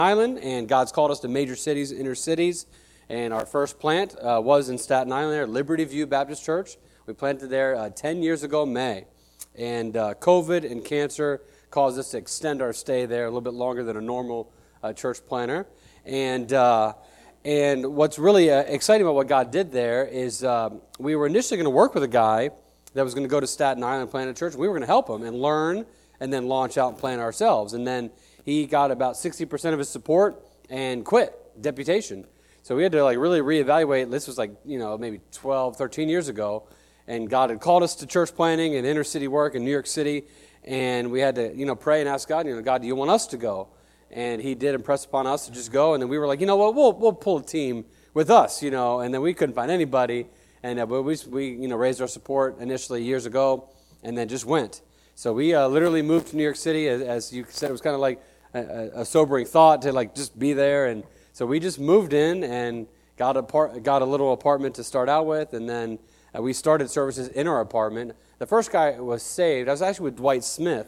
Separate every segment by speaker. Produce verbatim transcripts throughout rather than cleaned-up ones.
Speaker 1: Island, and God's called us to major cities, inner cities, and our first plant uh, was in Staten Island there, Liberty View Baptist Church. We planted there uh, ten years ago, May, and uh, COVID and cancer caused us to extend our stay there a little bit longer than a normal uh, church planter, and uh, and what's really uh, exciting about what God did there is uh, we were initially going to work with a guy that was going to go to Staten Island and plant a church. We were going to help him and learn and then launch out and plant ourselves, and then he got about sixty percent of his support and quit, deputation. So we had to like really reevaluate. This was like, you know, maybe twelve, thirteen years ago. And God had called us to church planting and inner city work in New York City. And we had to, you know, pray and ask God, you know, God, do you want us to go? And he did impress upon us to just go. And then we were like, you know what, we'll we'll pull a team with us, you know. And then we couldn't find anybody. And uh, we, we, you know, raised our support initially years ago and then just went. So we uh, literally moved to New York City. As, as you said, it was kind of like A, a sobering thought to like just be there, and so we just moved in and got a part, got a little apartment to start out with, and then uh, we started services in our apartment. The first guy was saved. I was actually with Dwight Smith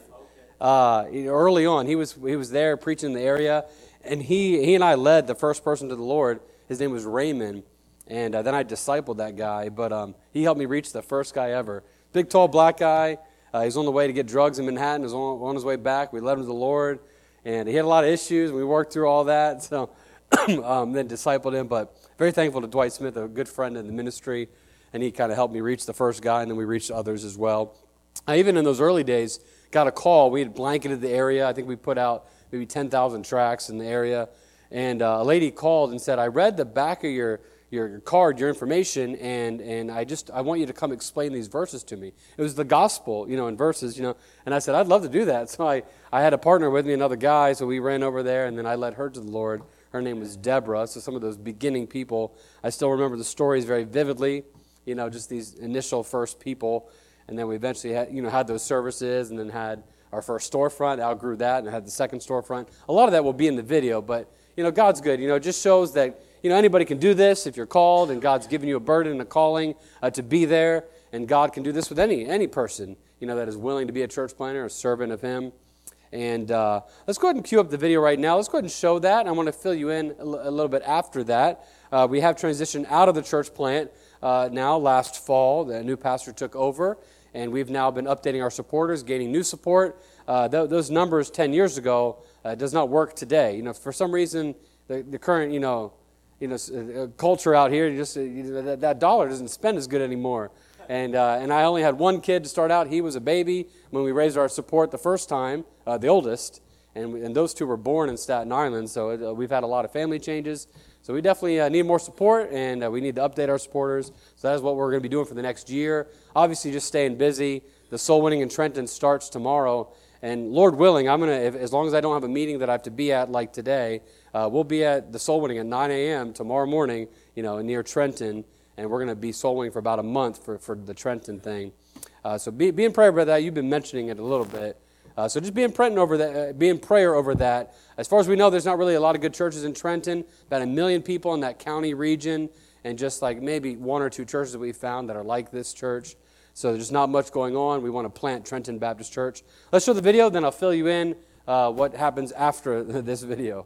Speaker 1: uh, early on. He was he was there preaching in the area, and he he and I led the first person to the Lord. His name was Raymond, and uh, then I discipled that guy. But um, he helped me reach the first guy ever. Big, tall, black guy. Uh, he's on the way to get drugs in Manhattan. He was on, on his way back. We led him to the Lord. And he had a lot of issues, and we worked through all that, so um, then discipled him. But very thankful to Dwight Smith, a good friend in the ministry, and he kind of helped me reach the first guy, and then we reached others as well. I, even in those early days, got a call. We had blanketed the area. I think we put out maybe ten thousand tracts in the area. And uh, a lady called and said, I read the back of your your card, your information, and and I just I want you to come explain these verses to me. It was the gospel, you know, in verses, you know. And I said, I'd love to do that. So I, I had a partner with me, another guy, so we ran over there, and then I led her to the Lord. Her name was Deborah. So some of those beginning people, I still remember the stories very vividly, you know, just these initial first people. And then we eventually had, you know, had those services, and then had our first storefront, outgrew that, and had the second storefront. A lot of that will be in the video, but, you know, God's good. You know, it just shows that, you know, anybody can do this if you're called, and God's given you a burden and a calling uh, to be there, and God can do this with any any person, you know, that is willing to be a church planter, a servant of Him. And uh, let's go ahead and cue up the video right now. Let's go ahead and show that. I want to fill you in a, l- a little bit after that. Uh, we have transitioned out of the church plant uh, now. Last fall, the new pastor took over, and we've now been updating our supporters, gaining new support. Uh, th- those numbers ten years ago uh, does not work today. You know, for some reason, the, the current, you know, you know, culture out here, you just you know, that, that dollar doesn't spend as good anymore. And uh, and I only had one kid to start out. He was a baby when we raised our support the first time, uh, the oldest, and we, and those two were born in Staten Island. So it, uh, we've had a lot of family changes. So we definitely uh, need more support, and uh, we need to update our supporters. So that is what we're going to be doing for the next year. Obviously, just staying busy. The soul winning in Trenton starts tomorrow. And Lord willing, I'm gonna, if, as long as I don't have a meeting that I have to be at like today, uh, we'll be at the soul winning at nine a.m. tomorrow morning, you know, near Trenton, and we're going to be soul winning for about a month for, for the Trenton thing. Uh, so be, be in prayer about that. You've been mentioning it a little bit. Uh, so just be in prayer over that. Uh, be in prayer over that. As far as we know, there's not really a lot of good churches in Trenton. About a million people in that county region, and just like maybe one or two churches that we found that are like this church. So there's not much going on. We want to plant Trenton Baptist Church. Let's show the video, then I'll fill you in uh, what happens after this video.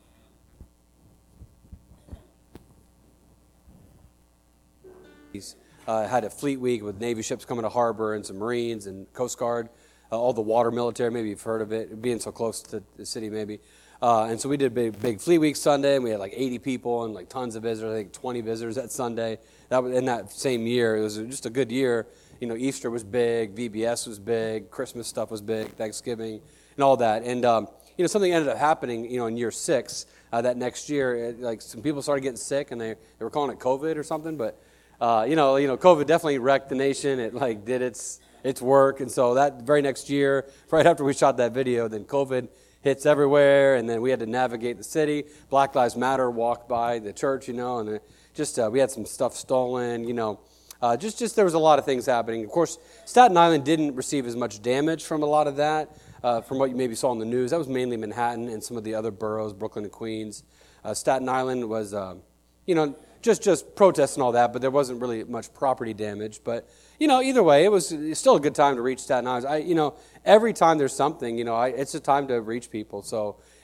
Speaker 1: Uh, had a fleet week with Navy ships coming to harbor and some Marines and Coast Guard, uh, all the water military, maybe you've heard of it, being so close to the city maybe. Uh, and so we did a big, big fleet week Sunday, and we had like eighty people and like tons of visitors, I think twenty visitors that Sunday. That was in that same year. It was just a good year. You know, Easter was big, V B S was big, Christmas stuff was big, Thanksgiving, and all that. And, um, you know, something ended up happening, you know, in year six, uh, that next year. It, like, some people started getting sick, and they, they were calling it COVID or something. But, uh, you know, you know, COVID definitely wrecked the nation. It, like, did its its work. And so that very next year, right after we shot that video, then COVID hits everywhere, and then we had to navigate the city. Black Lives Matter walked by the church, you know, and it just uh, we had some stuff stolen, you know. Uh, just, just there was a lot of things happening. Of course, Staten Island didn't receive as much damage from a lot of that, uh, from what you maybe saw in the news. That was mainly Manhattan and some of the other boroughs, Brooklyn and Queens. Uh, Staten Island was, uh, you know, just just protests and all that, but there wasn't really much property damage. But, you know, either way, it was still a good time to reach Staten Island. I, you know, every time there's something, you know, I, it's a time to reach people. So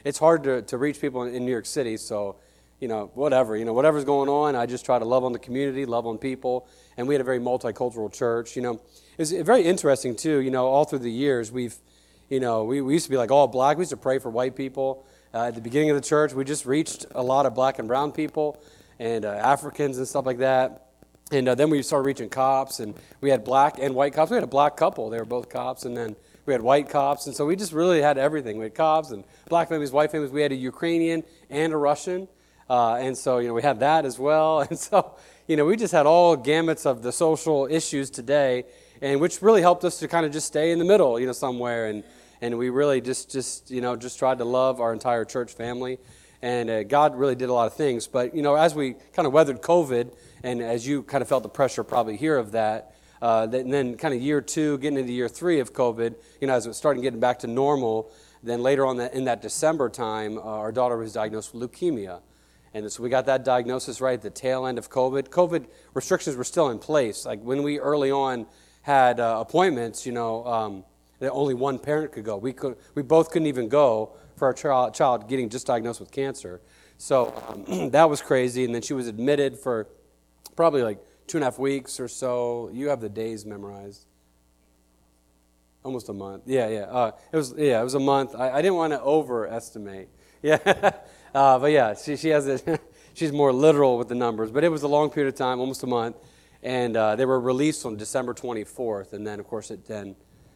Speaker 1: it's hard to, to reach people in, in New York City, so, you know, whatever, you know, whatever's going on, I just try to love on the community, love on people, and we had a very multicultural church, you know. It was very interesting, too, you know, all through the years, we've, you know, we, we used to be like all black, we used to pray for white people. Uh, at the beginning of the church, we just reached a lot of black and brown people, and uh, Africans and stuff like that. And uh, then we started reaching cops, and we had black and white cops. We had a black couple. They were both cops, and then we had white cops. And so we just really had everything. We had cops and black families, white families. We had a Ukrainian and a Russian. Uh, and so, you know, we had that as well. And so, you know, we just had all gamuts of the social issues today, and which really helped us to kind of just stay in the middle, you know, somewhere. And, and we really just, just, you know, just tried to love our entire church family. And uh, God really did a lot of things. But, you know, as we kind of weathered COVID, and as you kind of felt the pressure probably here of that, uh, and then kind of year two, getting into year three of COVID, you know, as it was starting getting back to normal, then later on that, in that December time, uh, our daughter was diagnosed with leukemia. And so we got that diagnosis right at the tail end of COVID. COVID restrictions were still in place. Like when we early on had uh, appointments, you know, um, that only one parent could go. We could, we both couldn't even go for our child, child getting just diagnosed with cancer. So um, that was crazy. And then she was admitted for probably like two and a half weeks or so. You have the days memorized. Almost a month. Yeah, yeah. Uh, it was yeah, it was a month. I, I didn't want to overestimate. Yeah, uh, but yeah, she she has it. She's more literal with the numbers. But it was a long period of time, almost a month, and uh, they were released on December twenty-fourth. And then, of course, it then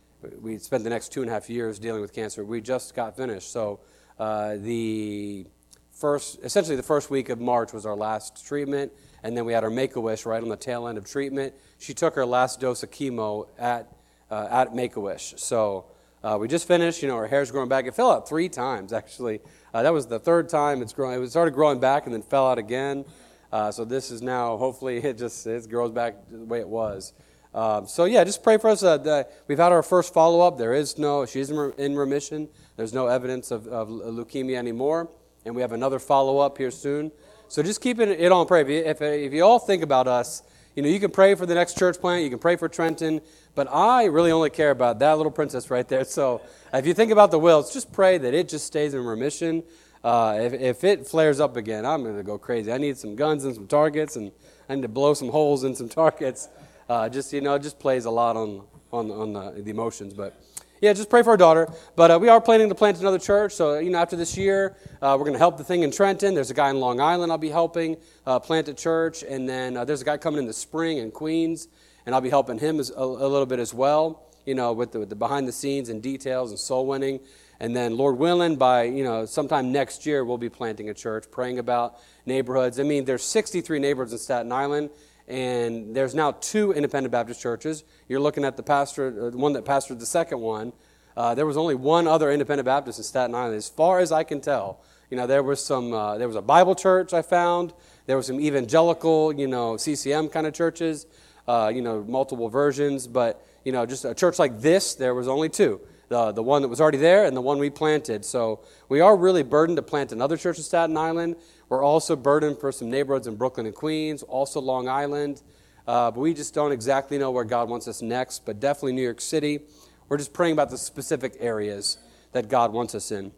Speaker 1: we spent the next two and a half years dealing with cancer. We just got finished. So uh, the first, essentially, the first week of March was our last treatment. And then we had our Make-A-Wish right on the tail end of treatment. She took her last dose of chemo at uh, at Make-A-Wish. So uh, we just finished. You know, her hair's growing back. It fell out three times, actually. Uh, that was the third time it's growing. It started growing back and then fell out again. Uh, so this is now, hopefully, it just it grows back the way it was. Um, so, yeah, just pray for us. Uh, the, we've had our first follow-up. There is no, she's in, re- in remission. There's no evidence of, of leukemia anymore. And we have another follow-up here soon. So just keep it, it on prayer. If you, if, if you all think about us, you know, you can pray for the next church plant, you can pray for Trenton, but I really only care about that little princess right there. So if you think about the Wills, just pray that it just stays in remission. Uh, if, if it flares up again, I'm going to go crazy. I need some guns and some targets, and I need to blow some holes in some targets. Uh, just, you know, it just plays a lot on, on, on the, the emotions, but... Yeah, just pray for our daughter. But uh, we are planning to plant another church. So, you know, after this year, uh, we're going to help the thing in Trenton. There's a guy in Long Island I'll be helping uh, plant a church. And then uh, there's a guy coming in the spring in Queens, and I'll be helping him as, a, a little bit as well, you know, with the, with the behind the scenes and details and soul winning. And then, Lord willing, by, you know, sometime next year, we'll be planting a church, praying about neighborhoods. I mean, there's sixty-three neighborhoods in Staten Island. And there's now two independent Baptist churches. You're looking at the pastor, the one that pastored the second one. Uh, there was only one other independent Baptist in Staten Island, as far as I can tell. You know, there was some. Uh, there was a Bible church I found. There was some evangelical, you know, C C M kind of churches. Uh, you know, multiple versions. But you know, just a church like this, there was only two. The the one that was already there and the one we planted. So we are really burdened to plant another church in Staten Island. We're also burdened for some neighborhoods in Brooklyn and Queens, also Long Island. Uh, but we just don't exactly know where God wants us next, but definitely New York City. We're just praying about the specific areas that God wants us in.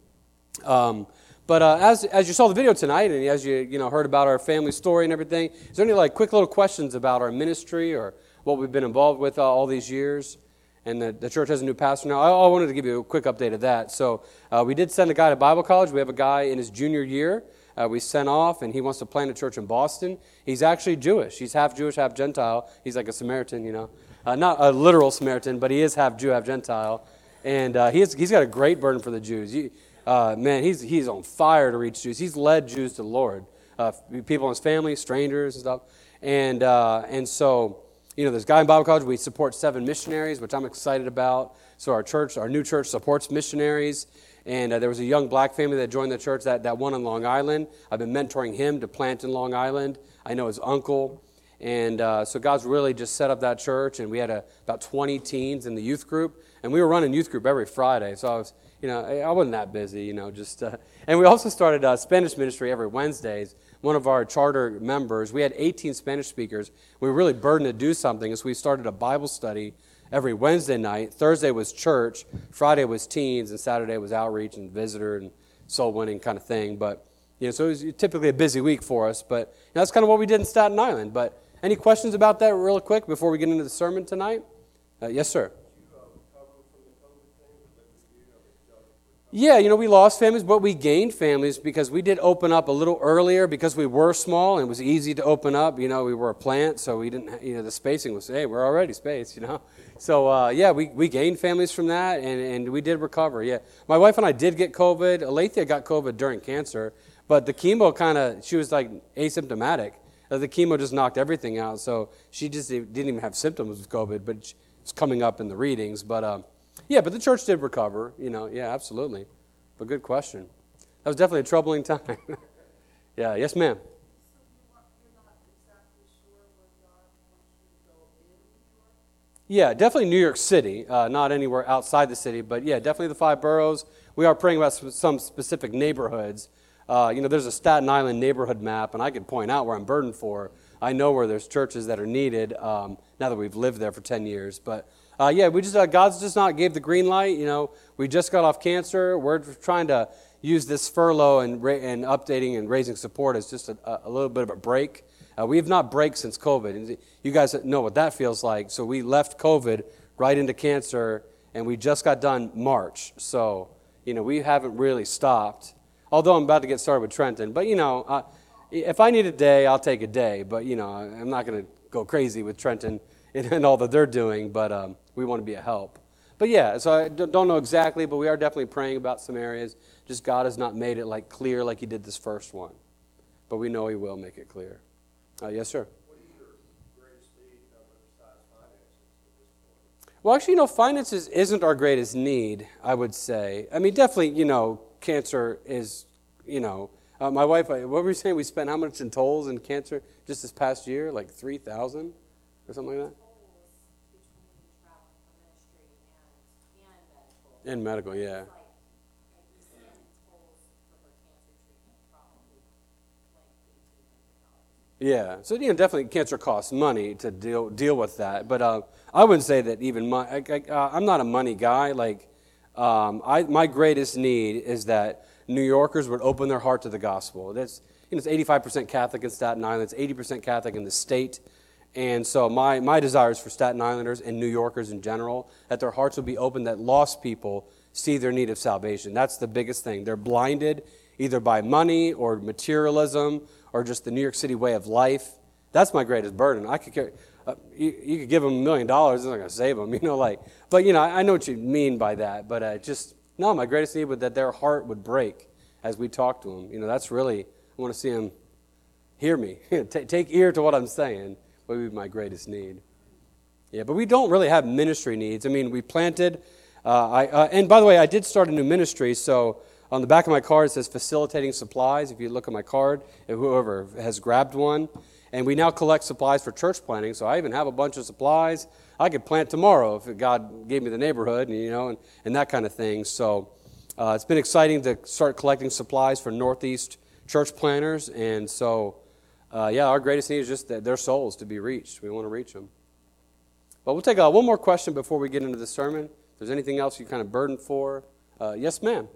Speaker 1: Um, but uh, as as you saw the video tonight, and as you you know heard about our family story and everything, is there any like quick little questions about our ministry or what we've been involved with uh, all these years? And the, the church has a new pastor now. I, I wanted to give you a quick update of that. So uh, we did send a guy to Bible college. We have a guy in his junior year. Uh, we sent off, and he wants to plant a church in Boston. He's actually Jewish. He's half Jewish, half Gentile. He's like a Samaritan, you know. Uh, not a literal Samaritan, but he is half Jew, half Gentile. And uh, he has, he's got a great burden for the Jews. He, uh, man, he's he's on fire to reach Jews. He's led Jews to the Lord. Uh, people in his family, strangers and stuff. And, uh, and so, you know, there's a guy in Bible college. We support seven missionaries, which I'm excited about. So our church, our new church supports missionaries. And uh, there was a young black family that joined the church, that, that one in Long Island. I've been mentoring him to plant in Long Island. I know his uncle. And uh, so God's really just set up that church. And we had a, about twenty teens in the youth group. And we were running youth group every Friday. So I was, you know, I wasn't that busy, you know, just. Uh, and we also started uh, Spanish ministry every Wednesdays. One of our charter members, we had eighteen Spanish speakers. We were really burdened to do something. So we started a Bible study every Wednesday night. Thursday was church, Friday was teens, and Saturday was outreach and visitor and soul winning kind of thing. But you know, so it was typically a busy week for us. But you know, that's kind of what we did in Staten Island. But any questions about that real quick before we get into the sermon tonight? Uh, yes, sir. Yeah, you know, we lost families, but we gained families because we did open up a little earlier because we were small and it was easy to open up. You know, we were a plant, so we didn't, you know, the spacing was, hey, we're already spaced, you know. So, uh, yeah, we, we gained families from that, and, and we did recover, yeah. My wife and I did get COVID. Alethea got COVID during cancer, but the chemo kind of, she was like asymptomatic. Uh, the chemo just knocked everything out, so she just didn't even have symptoms of COVID, but it's coming up in the readings. But, um, yeah, but the church did recover, you know, yeah, absolutely. But good question. That was definitely a troubling time. Yeah, yes, ma'am. Yeah, definitely New York City, uh, not anywhere outside the city, but yeah, definitely the five boroughs. We are praying about some specific neighborhoods. Uh, you know, there's a Staten Island neighborhood map, and I could point out where I'm burdened for. I know where there's churches that are needed um, now that we've lived there for ten years. But uh, yeah, we just uh, God's just not gave the green light. You know, we just got off cancer. We're trying to use this furlough and ra- and updating and raising support as just a, a little bit of a break. Uh, we have not break since COVID. And you guys know what that feels like. So we left COVID right into cancer, and we just got done March. So, you know, we haven't really stopped. Although I'm about to get started with Trenton. But, you know, uh, if I need a day, I'll take a day. But, you know, I'm not going to go crazy with Trenton and, and all that they're doing. But um, we want to be a help. But, yeah, so I don't know exactly, but we are definitely praying about some areas. Just God has not made it, like, clear like he did this first one. But we know he will make it clear. Uh, yes, sir.
Speaker 2: What is your greatest need besides finances at this point?
Speaker 1: Well, actually, you know, finances isn't our greatest need, I would say. I mean, definitely, you know, cancer is, you know, uh, my wife, what were we saying? We spent how much in tolls in cancer just this past year? Like three thousand or something like that? In medical, yeah. Yeah, so you know, definitely cancer costs money to deal deal with that. But uh, I wouldn't say that even money. I, I, uh, I'm not a money guy. Like, um, I my greatest need is that New Yorkers would open their heart to the gospel. That's you know, it's eighty-five percent Catholic in Staten Island. It's eighty percent Catholic in the state. And so my my desire is for Staten Islanders and New Yorkers in general that their hearts would be open, that lost people see their need of salvation. That's the biggest thing. They're blinded either by money or materialism or just the New York City way of life. That's my greatest burden. I could carry, uh, you, you could give them a million dollars, it's not going to save them, you know, like, but, you know, I, I know what you mean by that, but uh, just, no, my greatest need would that their heart would break as we talk to them. You know, that's really, I want to see them hear me, take, take ear to what I'm saying, would be my greatest need. Yeah, but we don't really have ministry needs. I mean, we planted, uh, I, uh, and by the way, I did start a new ministry, so on the back of my card, it says facilitating supplies. If you look at my card, whoever has grabbed one. And we now collect supplies for church planting, so I even have a bunch of supplies. I could plant tomorrow if God gave me the neighborhood, you know, and, and that kind of thing. So uh, it's been exciting to start collecting supplies for Northeast church planters. And so, uh, yeah, our greatest need is just that their souls to be reached. We want to reach them. But we'll take uh, one more question before we get into the sermon. If there's anything else you're kind of burdened for. Uh, yes, ma'am.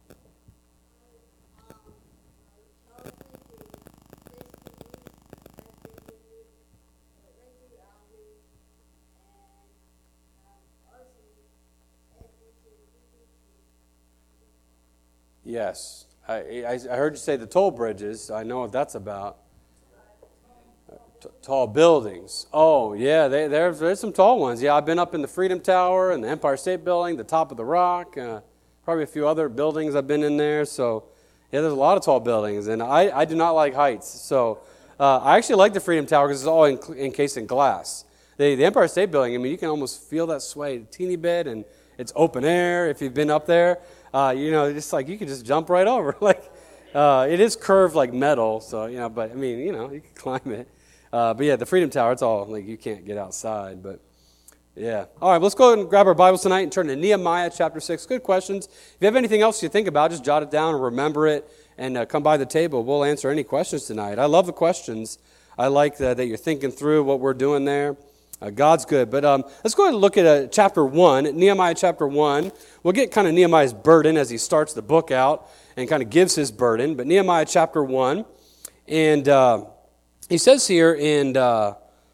Speaker 1: Yes. I, I, I heard you say the toll bridges. I know what that's about. T- tall buildings. Oh, yeah, they, there's, there's some tall ones. Yeah, I've been up in the Freedom Tower and the Empire State Building, the top of the Rock, uh, probably a few other buildings I've been in there. So, yeah, there's a lot of tall buildings, and I, I do not like heights. So, uh, I actually like the Freedom Tower because it's all in, encased in glass. The, the Empire State Building, I mean, you can almost feel that sway a teeny bit, and it's open air if you've been up there. Uh, you know, it's like you can just jump right over. like, uh, it is curved like metal, so, you know, but, I mean, you know, you can climb it. Uh, but, yeah, the Freedom Tower, it's all, like, you can't get outside, but, yeah. All right, let's go ahead and grab our Bibles tonight and turn to Nehemiah chapter six. Good questions. If you have anything else you think about, just jot it down or remember it and uh, come by the table. We'll answer any questions tonight. I love the questions. I like the, that you're thinking through what we're doing there. Uh, God's good. But um, let's go ahead and look at uh, chapter one, Nehemiah chapter one. We'll get kind of Nehemiah's burden as he starts the book out and kind of gives his burden. But Nehemiah chapter one, and uh, he says here in, uh,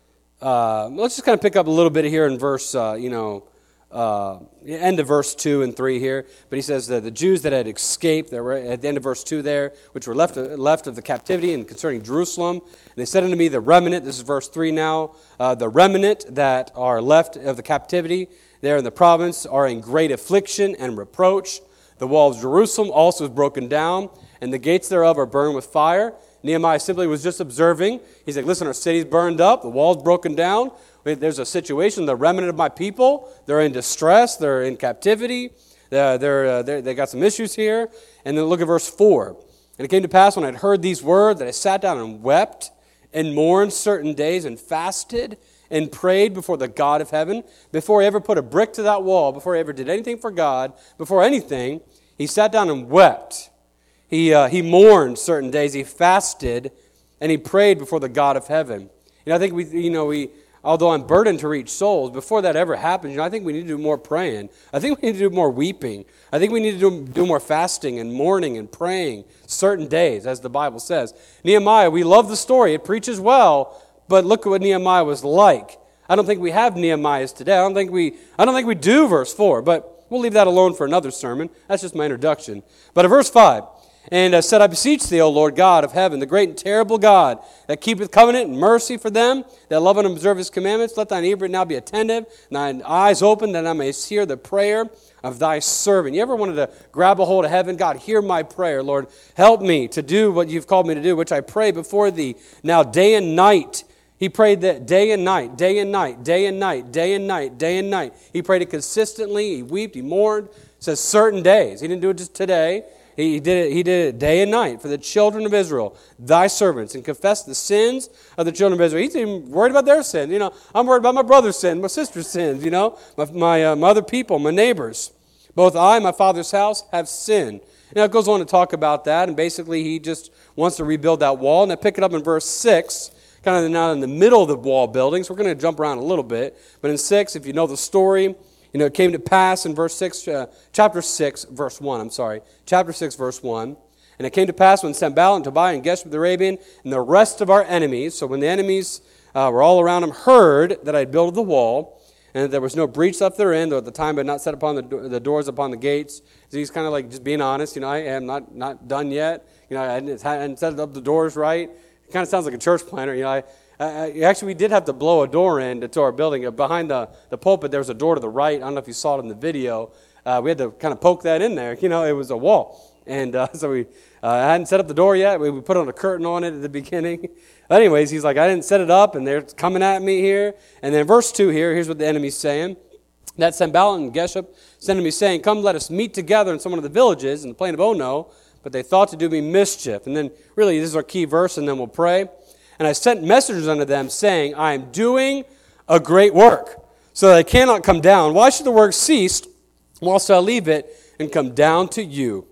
Speaker 1: uh, let's just kind of pick up a little bit here in verse, uh, you know, Uh, end of verse two and three here, but he says that the Jews that had escaped, that were at the end of verse two there, which were left left of the captivity, and concerning Jerusalem, and they said unto me, the remnant, this is verse three now, uh, the remnant that are left of the captivity there in the province are in great affliction and reproach. The wall of Jerusalem also is broken down, and the gates thereof are burned with fire. Nehemiah simply was just observing. He's like, listen, our city's burned up, the wall's broken down. There's a situation, the remnant of my people, they're in distress, they're in captivity, they're, they're, uh, they're, they got some issues here. And then look at verse four. And it came to pass when I had heard these words that I sat down and wept and mourned certain days and fasted and prayed before the God of heaven. Before he ever put a brick to that wall, before he ever did anything for God, before anything, he sat down and wept. He, uh, he mourned certain days, he fasted, and he prayed before the God of heaven. You know, I think we, you know, we... Although I'm burdened to reach souls, before that ever happens, you know, I think we need to do more praying. I think we need to do more weeping. I think we need to do, do more fasting and mourning and praying certain days, as the Bible says. Nehemiah, we love the story. It preaches well, but look at what Nehemiah was like. I don't think we have Nehemiahs today. I don't think we, I don't think we do verse four, but we'll leave that alone for another sermon. That's just my introduction. But at verse five, and uh, said, I beseech thee, O Lord God of heaven, the great and terrible God, that keepeth covenant and mercy for them, that love and observe his commandments, let thine ear now be attentive, and thine eyes open, that I may hear the prayer of thy servant. You ever wanted to grab a hold of heaven? God, hear my prayer. Lord, help me to do what you've called me to do, which I pray before thee now day and night. He prayed that day and night, day and night, day and night, day and night, day and night. He prayed it consistently. He wept, he mourned. It says certain days. He didn't do it just today. He did it, he did it day and night for the children of Israel, thy servants, and confessed the sins of the children of Israel. He's even worried about their sin. You know, I'm worried about my brother's sin, my sister's sins, you know, my, my, uh, my other people, my neighbors. Both I and my father's house have sinned. You know, it goes on to talk about that, and basically he just wants to rebuild that wall. And I pick it up in verse six, kind of now in the middle of the wall building, so we're going to jump around a little bit. But in six, if you know the story, you know, it came to pass in verse six, uh, chapter six, verse one, I'm sorry, chapter six, verse one. And it came to pass when Sanballat and Tobiah and Geshem the Arabian and the rest of our enemies, so when the enemies uh, were all around him, heard that I had built the wall, and that there was no breach left therein, though at the time I had not set upon the, do- the doors upon the gates. So he's kind of like just being honest, you know, I am not, not done yet. You know, I hadn't, hadn't set up the doors right. It kind of sounds like a church planner, you know, I, Uh, actually, we did have to blow a door in to our building. Uh, behind the, the pulpit, there was a door to the right. I don't know if you saw it in the video. Uh, we had to kind of poke that in there. You know, it was a wall. And uh, so we uh, hadn't set up the door yet. We, we put on a curtain on it at the beginning. But anyways, he's like, I didn't set it up, and they're coming at me here. And then verse two here, here's what the enemy's saying. That Sanballat and Geshem sent to me, saying, come, let us meet together in some one of the villages in the plain of Ono. But they thought to do me mischief. And then, really, this is our key verse, and then we'll pray. And I sent messengers unto them, saying, I am doing a great work, so that I cannot come down. Why should the work cease, whilst I leave it, and come down to you?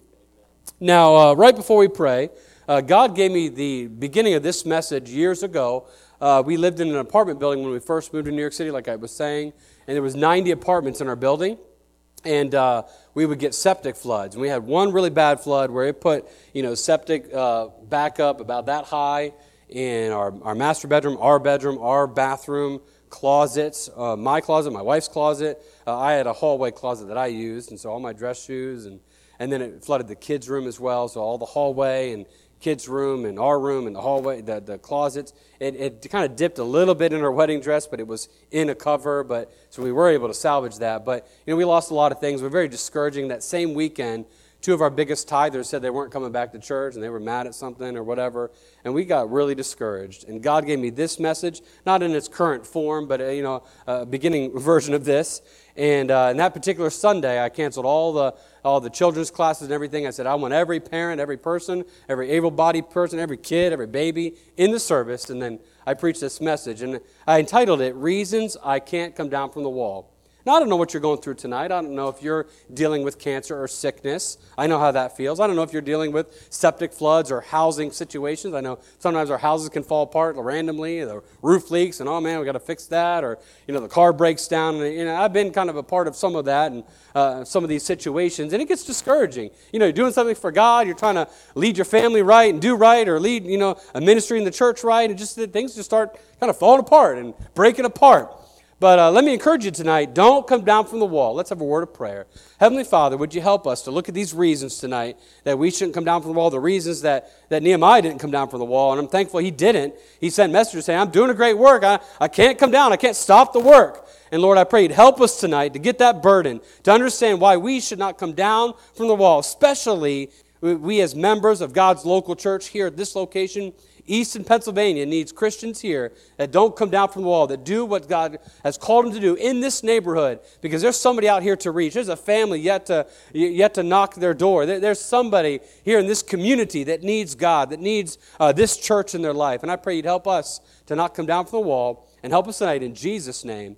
Speaker 1: Now, uh, right before we pray, uh, God gave me the beginning of this message years ago. Uh, we lived in an apartment building when we first moved to New York City, like I was saying, and there was ninety apartments in our building. And uh, we would get septic floods. And we had one really bad flood where it put, you know, septic uh, back up about that high in our, our master bedroom, our bedroom, our bathroom, closets, uh, my closet, my wife's closet. Uh, I had a hallway closet that I used, and so all my dress shoes, and, and then it flooded the kids' room as well, so all the hallway and kids' room and our room and the hallway, the, the closets. It, it kind of dipped a little bit in our wedding dress, but it was in a cover, but so we were able to salvage that. But, you know, we lost a lot of things. It was very discouraging. That same weekend, two of our biggest tithers said they weren't coming back to church and they were mad at something or whatever, and we got really discouraged. And God gave me this message, not in its current form, but, uh, you know, a beginning version of this. And uh, in that particular Sunday, I canceled all the all the children's classes and everything. I said, I want every parent, every person, every able-bodied person, every kid, every baby in the service. And then I preached this message, and I entitled it, Reasons I Can't Come Down from the Wall. Now, I don't know what you're going through tonight. I don't know if you're dealing with cancer or sickness. I know how that feels. I don't know if you're dealing with septic floods or housing situations. I know sometimes our houses can fall apart randomly. The roof leaks, and oh man, we got to fix that. Or you know, the car breaks down. And you know, I've been kind of a part of some of that and uh, some of these situations, and it gets discouraging. You know, you're doing something for God. You're trying to lead your family right and do right, or lead you know a ministry in the church right, and just things just start kind of falling apart and breaking apart. But uh, let me encourage you tonight, don't come down from the wall. Let's have a word of prayer. Heavenly Father, would you help us to look at these reasons tonight that we shouldn't come down from the wall, the reasons that, that Nehemiah didn't come down from the wall, and I'm thankful he didn't. He sent messengers saying, I'm doing a great work. I, I can't come down. I can't stop the work. And Lord, I pray you'd help us tonight to get that burden, to understand why we should not come down from the wall, especially we as members of God's local church here at this location. Easton, Pennsylvania needs Christians here that don't come down from the wall, that do what God has called them to do in this neighborhood, because there's somebody out here to reach. There's a family yet to yet to knock their door. There's somebody here in this community that needs God, that needs uh, this church in their life. And I pray you'd help us to not come down from the wall, and help us tonight in Jesus' name.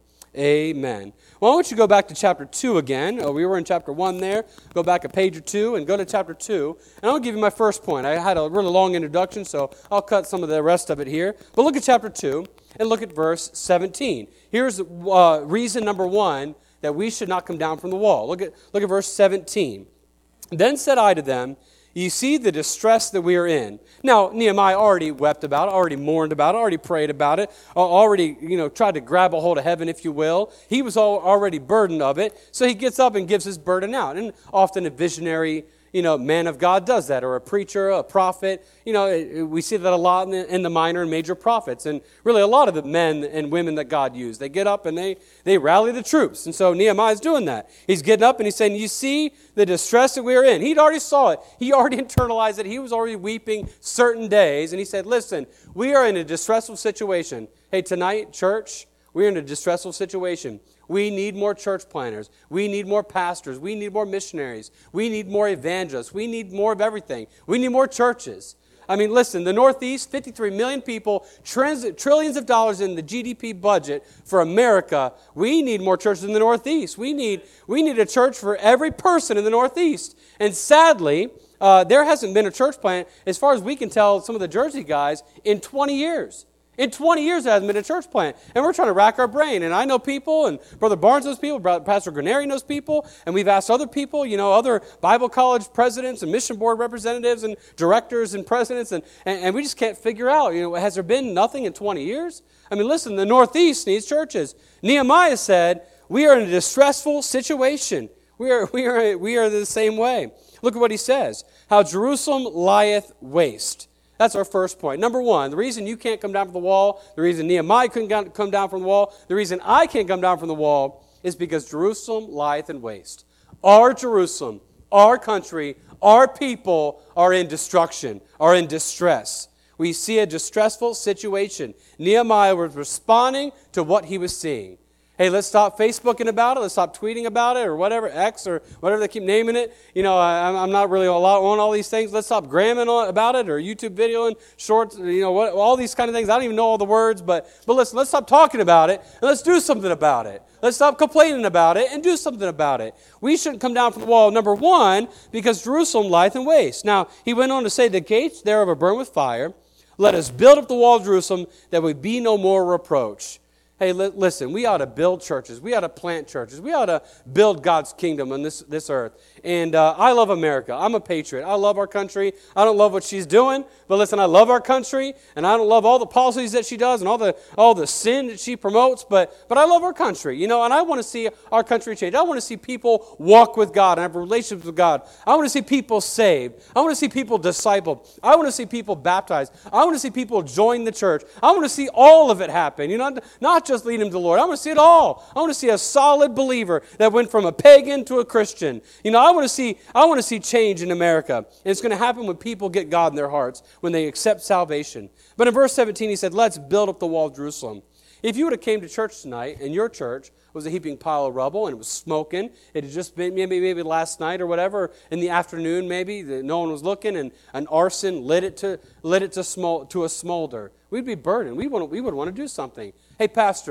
Speaker 1: Amen. Well, I want you to go back to chapter two again. Oh, we were in chapter one there. Go back a page or two and go to chapter two. And I'll give you my first point. I had a really long introduction, so I'll cut some of the rest of it here. But look at chapter two and look at verse seventeen. Here's uh, reason number one that we should not come down from the wall. Look at, look at verse seventeen. Then said I to them, ye see the distress that we are in. Now, Nehemiah already wept about it, already mourned about it, already prayed about it, already, you know, tried to grab a hold of heaven, if you will. He was already burdened of it, so he gets up and gives his burden out. And often a visionary, you know, man of God does that, or a preacher, a prophet. You know, we see that a lot in the, in the minor and major prophets, and really a lot of the men and women that God used. They get up and they, they rally the troops, and so Nehemiah's doing that. He's getting up and he's saying, you see the distress that we are in. He'd already saw it. He already internalized it. He was already weeping certain days, and he said, listen, we are in a distressful situation. Hey, tonight, church, we're in a distressful situation. We need more church planners. We need more pastors. We need more missionaries. We need more evangelists. We need more of everything. We need more churches. I mean, listen, the Northeast, fifty-three million people, trans- trillions of dollars in the G D P budget for America. We need more churches in the Northeast. We need, we need a church for every person in the Northeast. And sadly, uh, there hasn't been a church plant, as far as we can tell, some of the Jersey guys, in twenty years. In twenty years, there hasn't been a church plant. And we're trying to rack our brain. And I know people, and Brother Barnes knows people, Brother Pastor Granary knows people, and we've asked other people, you know, other Bible college presidents and mission board representatives and directors and presidents, and, and, and we just can't figure out, you know, has there been nothing in twenty years? I mean, listen, the Northeast needs churches. Nehemiah said, we are in a distressful situation. We are, we are, we are the same way. Look at what he says. How Jerusalem lieth waste. That's our first point. Number one, the reason you can't come down from the wall, the reason Nehemiah couldn't come down from the wall, the reason I can't come down from the wall is because Jerusalem lieth in waste. Our Jerusalem, our country, our people are in destruction, are in distress. We see a distressful situation. Nehemiah was responding to what he was seeing. Hey, let's stop Facebooking about it. Let's stop tweeting about it, or whatever, X, or whatever they keep naming it. You know, I, I'm not really a lot on all these things. Let's stop gramming on, about it, or YouTube video and shorts, you know, what, all these kind of things. I don't even know all the words, but, but listen, let's stop talking about it, and let's do something about it. Let's stop complaining about it and do something about it. We shouldn't come down from the wall, number one, because Jerusalem lieth in waste. Now, he went on to say, the gates thereof are burned with fire. Let us build up the wall of Jerusalem, that would be no more reproach. Hey, li- listen, we ought to build churches. We ought to plant churches. We ought to build God's kingdom on this, this earth. And uh, I love America. I'm a patriot. I love our country. I don't love what she's doing, but listen, I love our country, and I don't love all the policies that she does and all the all the sin that she promotes, but but I love our country, you know, and I want to see our country change. I want to see people walk with God and have relationships with God. I want to see people saved. I want to see people discipled. I want to see people baptized. I want to see people join the church. I want to see all of it happen, you know, not just lead them to the Lord. I want to see it all. I want to see a solid believer that went from a pagan to a Christian. You know, I want to see I want to see change in America. And it's going to happen when people get God in their hearts, when they accept salvation. But in verse seventeen, he said, let's build up the wall of Jerusalem. If you would have came to church tonight, and your church was a heaping pile of rubble, and it was smoking, it had just been maybe maybe last night or whatever, in the afternoon maybe, no one was looking, and an arson lit it to lit it to smol- to a smolder, we'd be burdened. We would we would want to do something. Hey, pastor,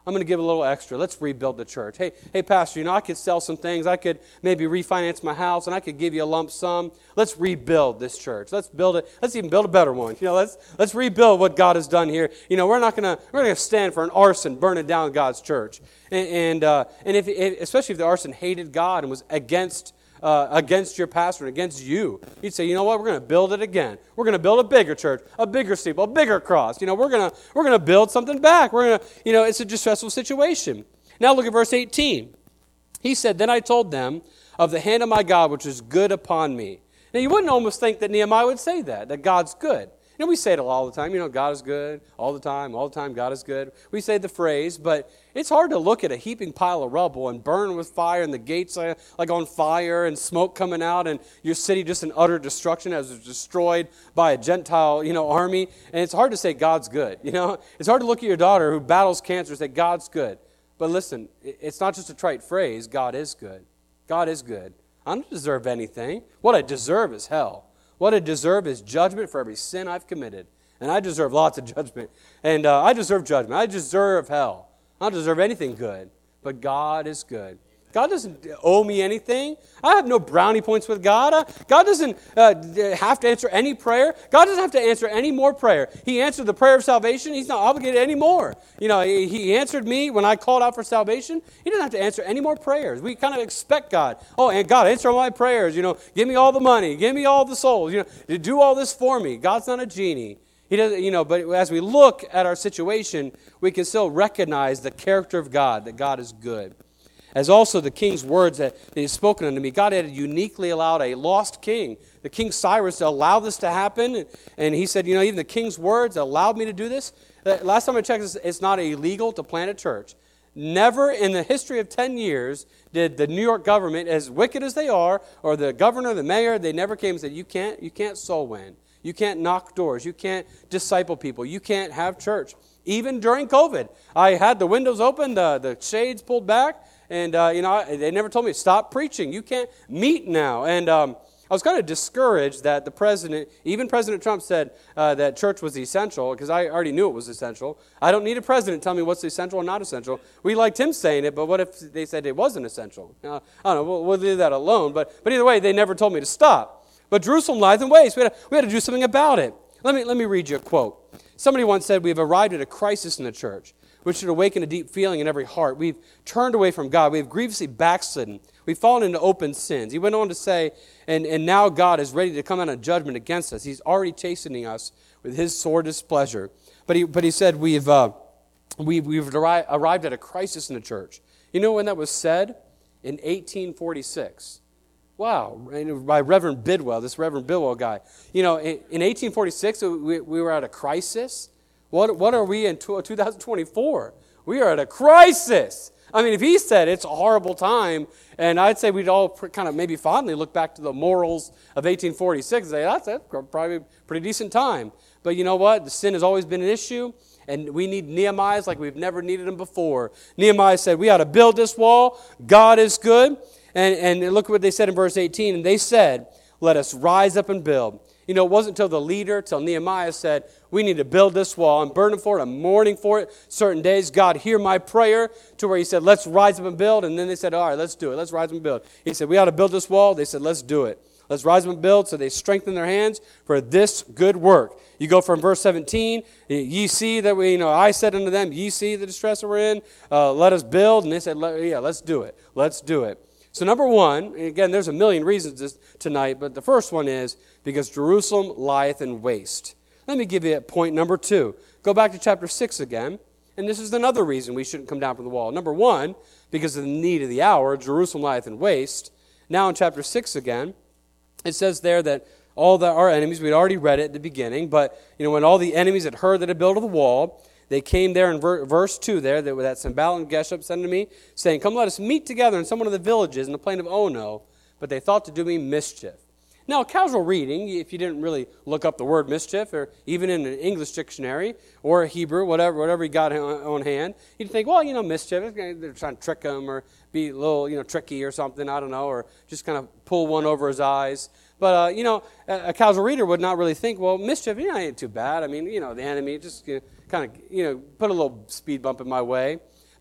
Speaker 1: I'm going to give a little extra. Let's rebuild the church. Hey, hey, pastor, you know, I could sell some things. I could maybe refinance my house, and I could give you a lump sum. Let's rebuild this church. Let's build it. Let's even build a better one. You know, let's let's rebuild what God has done here. You know, we're not going to we're going to stand for an arson burning down God's church. And and, uh, and if, if especially if the arson hated God and was against Uh, against your pastor and against you, you'd say, you know what, we're going to build it again. We're going to build a bigger church, a bigger steeple, a bigger cross. You know, we're going to we're going to build something back. We're going to, you know, it's a distressful situation. Now look at verse eighteen. He said, then I told them of the hand of my God, which is good upon me. Now you wouldn't almost think that Nehemiah would say that, that God's good. You know, we say it all the time. You know, God is good all the time. All the time, God is good. We say the phrase, but it's hard to look at a heaping pile of rubble and burn with fire and the gates uh, like on fire and smoke coming out and your city just in utter destruction as it was destroyed by a Gentile, you know, army. And it's hard to say God's good. You know, it's hard to look at your daughter who battles cancer and say God's good. But listen, it's not just a trite phrase. God is good. God is good. I don't deserve anything. What I deserve is hell. What I deserve is judgment for every sin I've committed. And I deserve lots of judgment. And uh, I deserve judgment. I deserve hell. I don't deserve anything good. But God is good. God doesn't owe me anything. I have no brownie points with God. Uh, God doesn't uh, have to answer any prayer. God doesn't have to answer any more prayer. He answered the prayer of salvation. He's not obligated anymore. You know, he, he answered me when I called out for salvation. He doesn't have to answer any more prayers. We kind of expect God. Oh, and God, answer all my prayers. You know, give me all the money. Give me all the souls. You know, do all this for me. God's not a genie. He doesn't, you know, but as we look at our situation, we can still recognize the character of God, that God is good. As also the king's words that he has spoken unto me. God had uniquely allowed a lost king, the King Cyrus, to allow this to happen. And he said, you know, even the king's words allowed me to do this. Last time I checked, it's not illegal to plant a church. Never in the history of ten years did the New York government, as wicked as they are, or the governor, the mayor, they never came and said, you can't, you can't soul win. You can't knock doors. You can't disciple people. You can't have church. Even during COVID, I had the windows open, the, the shades pulled back, and, uh, you know, they never told me, stop preaching. You can't meet now. And um, I was kind of discouraged that the president, even President Trump said uh, that church was essential, because I already knew it was essential. I don't need a president to tell me what's essential or not essential. We liked him saying it, but what if they said it wasn't essential? Uh, I don't know, we'll, we'll leave that alone. But, but either way, they never told me to stop. But Jerusalem lies in waste. We had, to, we had to do something about it. Let me, let me read you a quote. Somebody once said, we have arrived at a crisis in the church, which should awaken a deep feeling in every heart. We've turned away from God. We've grievously backslidden. We've fallen into open sins. He went on to say, and, and now God is ready to come out of judgment against us. He's already chastening us with his sore displeasure. But he, but he said, we've, uh, we, we've arri- arrived at a crisis in the church. You know when that was said? In eighteen forty-six. Wow, by Reverend Bidwell, this Reverend Bidwell guy. You know, in, in eighteen forty-six, we, we were at a crisis. What, what are we in two thousand twenty-four? We are at a crisis. I mean, if he said it's a horrible time, and I'd say we'd all kind of maybe fondly look back to the morals of eighteen forty-six and say, that's, that's probably a pretty decent time. But you know what? The sin has always been an issue, and we need Nehemiahs like we've never needed them before. Nehemiah said, we ought to build this wall. God is good. And, and look what they said in verse eighteen. And they said, let us rise up and build. You know, it wasn't until the leader, till Nehemiah said, we need to build this wall. I'm burning for it. I'm mourning for it. Certain days, God, hear my prayer, to where he said, let's rise up and build. And then they said, all right, let's do it. Let's rise up and build. He said, we ought to build this wall. They said, let's do it. Let's rise up and build. So they strengthened their hands for this good work. You go from verse seventeen, ye see that we, you know, I said unto them, ye see the distress that we're in, uh, let us build. And they said, yeah, let's do it. Let's do it. So number one, again, there's a million reasons this, tonight, but the first one is because Jerusalem lieth in waste. Let me give you point number two. Go back to chapter six again, and this is another reason we shouldn't come down from the wall. Number one, because of the need of the hour, Jerusalem lieth in waste. Now in chapter six again, it says there that all the, our enemies, we'd already read it at the beginning, but you know when all the enemies had heard that had built of the wall, they came there in ver- verse two there, that, that Sanballat and Geshem sent to me, saying, come let us meet together in some one of the villages in the plain of Ono, but they thought to do me mischief. Now, casual reading, if you didn't really look up the word mischief, or even in an English dictionary, or a Hebrew, whatever whatever you got on hand, you'd think, well, you know, mischief, they're trying to trick him, or be a little, you know, tricky or something, I don't know, or just kind of pull one over his eyes. But, uh, you know, a, a casual reader would not really think, well, mischief, you know, ain't too bad. I mean, you know, the enemy, just you know, kind of, you know, put a little speed bump in my way. But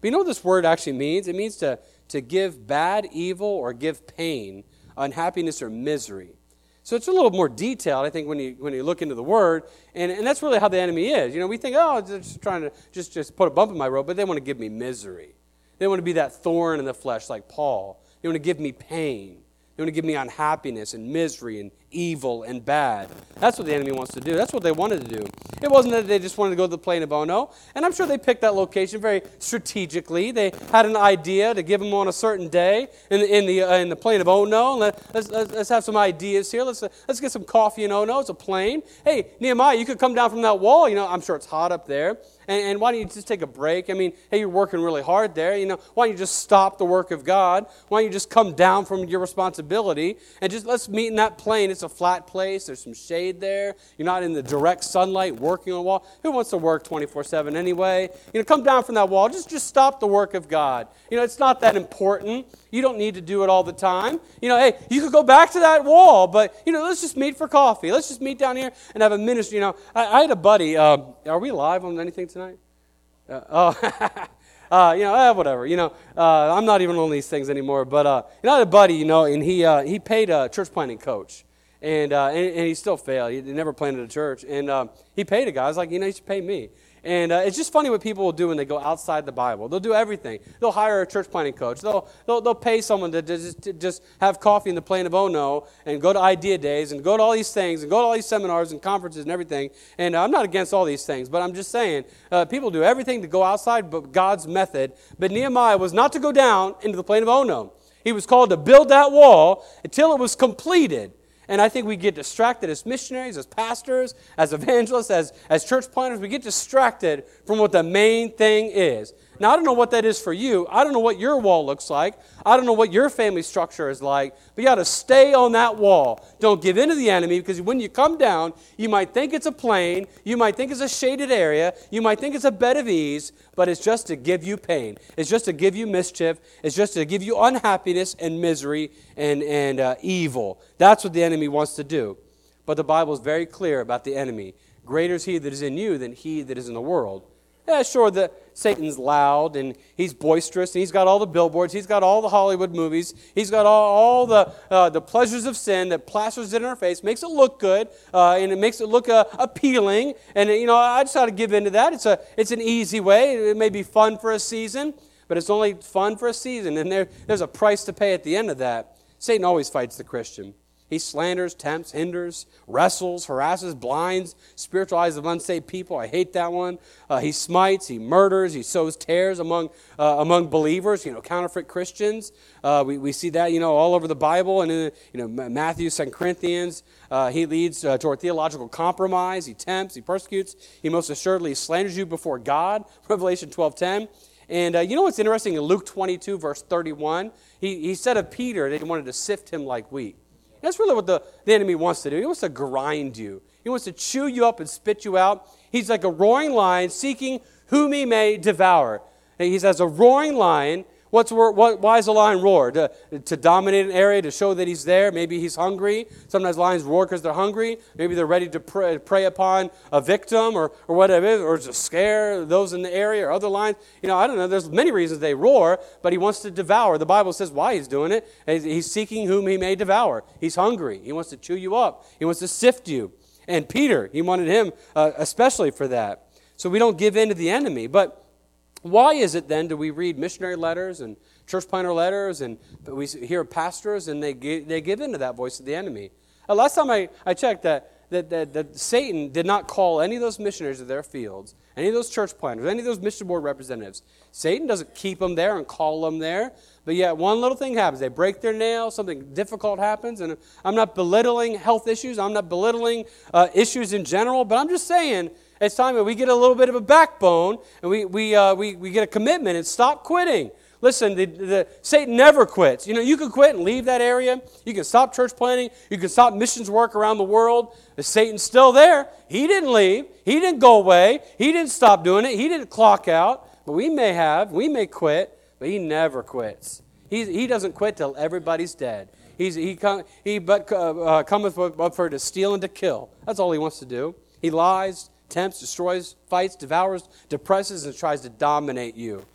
Speaker 1: But you know what this word actually means? It means to, to give bad, evil, or give pain, unhappiness, or misery. So it's a little more detailed, I think, when you when you look into the word, and, and that's really how the enemy is. You know, we think, oh, they're just trying to just, just put a bump in my road, but they want to give me misery. They want to be that thorn in the flesh like Paul. They want to give me pain. They want to give me unhappiness and misery and evil and bad. That's what the enemy wants to do. That's what they wanted to do. It wasn't that they just wanted to go to the plain of Ono. And I'm sure they picked that location very strategically. They had an idea to give them on a certain day in the in the, uh, in the plain of Ono. Let, let's, let's let's have some ideas here. Let's uh, let's get some coffee in Ono. It's a plain. Hey, Nehemiah, you could come down from that wall. You know, I'm sure it's hot up there. And, and why don't you just take a break? I mean, hey, you're working really hard there. You know, why don't you just stop the work of God? Why don't you just come down from your responsibility and just let's meet in that plain. It's a flat place. There's some shade there. You're not in the direct sunlight working on a wall. Who wants to work twenty-four seven anyway? You know, come down from that wall. Just, just stop the work of God. You know, it's not that important. You don't need to do it all the time. You know, hey, you could go back to that wall, but, you know, let's just meet for coffee. Let's just meet down here and have a ministry. You know, I, I had a buddy. Uh, are we live on anything tonight? Uh, oh, uh, you know, eh, whatever. You know, uh, I'm not even on these things anymore. But uh, you know, I had a buddy, you know, and he uh, he paid a church planting coach, and, uh, and and he still failed. He never planted a church, and uh, he paid a guy. I was like, you know, you should pay me. And uh, it's just funny what people will do when they go outside the Bible. They'll do everything. They'll hire a church planting coach. They'll they'll, they'll pay someone to just, to just have coffee in the plain of Ono and go to Idea Days and go to all these things and go to all these seminars and conferences and everything. And uh, I'm not against all these things, but I'm just saying uh, people do everything to go outside but God's method. But Nehemiah was not to go down into the plain of Ono. He was called to build that wall until it was completed. And I think we get distracted as missionaries, as pastors, as evangelists, as, as church planters. We get distracted from what the main thing is. Now, I don't know what that is for you. I don't know what your wall looks like. I don't know what your family structure is like. But you got to stay on that wall. Don't give in to the enemy, because when you come down, you might think it's a plain. You might think it's a shaded area. You might think it's a bed of ease. But it's just to give you pain. It's just to give you mischief. It's just to give you unhappiness and misery and, and uh, evil. That's what the enemy wants to do. But the Bible is very clear about the enemy. Greater is he that is in you than he that is in the world. Yeah, sure, the, Satan's loud and he's boisterous and he's got all the billboards, he's got all the Hollywood movies, he's got all, all the uh, the pleasures of sin that plasters it in our face, makes it look good, uh, and it makes it look uh, appealing. And you know, I just ought to give in to that. It's a it's an easy way. It may be fun for a season, but it's only fun for a season, and there there's a price to pay at the end of that. Satan always fights the Christian. He slanders, tempts, hinders, wrestles, harasses, blinds, spiritual eyes of unsaved people. I hate that one. Uh, he smites, he murders, he sows tares among uh, among believers, you know, counterfeit Christians. Uh, we, we see that, you know, all over the Bible and in, you know, Matthew, Second Corinthians. Uh, he leads uh, toward theological compromise. He tempts, he persecutes. He most assuredly slanders you before God, Revelation twelve ten. And uh, you know what's interesting in Luke twenty-two, verse thirty-one? He, he said of Peter that he wanted to sift him like wheat. That's really what the, the enemy wants to do. He wants to grind you. He wants to chew you up and spit you out. He's like a roaring lion seeking whom he may devour. And he's as a roaring lion. What's what, why does a lion roar? To, to dominate an area, to show that he's there. Maybe he's hungry. Sometimes lions roar because they're hungry. Maybe they're ready to prey, prey upon a victim or, or whatever, or to scare those in the area or other lions. You know, I don't know. There's many reasons they roar, but he wants to devour. The Bible says why he's doing it. He's seeking whom he may devour. He's hungry. He wants to chew you up. He wants to sift you. And Peter, he wanted him uh, especially for that. So we don't give in to the enemy. But why is it then do we read missionary letters and church planter letters and we hear pastors and they give, they give in to that voice of the enemy? Uh, last time I, I checked that, that, that, that Satan did not call any of those missionaries to their fields, any of those church planters, any of those mission board representatives. Satan doesn't keep them there and call them there. But yet one little thing happens. They break their nail, something difficult happens. And I'm not belittling health issues. I'm not belittling uh, issues in general. But I'm just saying it's time that we get a little bit of a backbone and we we uh, we, we get a commitment and stop quitting. Listen, the, the, Satan never quits. You know, you can quit and leave that area. You can stop church planting. You can stop missions work around the world. But Satan's still there. He didn't leave. He didn't go away. He didn't stop doing it. He didn't clock out. But we may have. We may quit. But he never quits. He, he doesn't quit till everybody's dead. He's, he come, he but uh, cometh up for to steal and to kill. That's all he wants to do. He lies, tempts, destroys, fights, devours, depresses, and tries to dominate you.